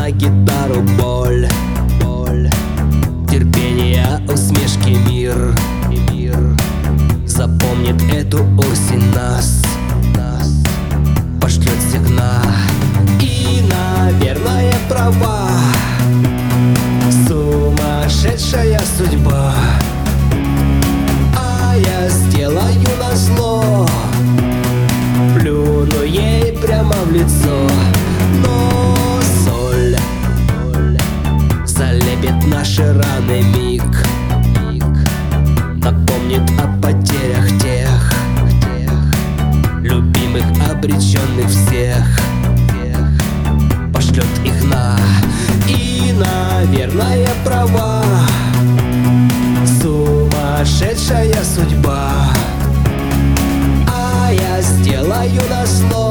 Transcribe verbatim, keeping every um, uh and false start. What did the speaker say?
на гитару боль, боль. Терпение, усмешки, мир, и мир запомнит эту осень, нас, нас пошлет сигнал. И, наверное, права сумасшедшая судьба, а я сделаю назло, плюну ей прямо в лицо. Но соль залепит наши раны, миг, миг напомнит о потерях тех, тех любимых, обреченных всех, всех пошлет их на. И, наверное, права сумасшедшая судьба, а я сделаю назло,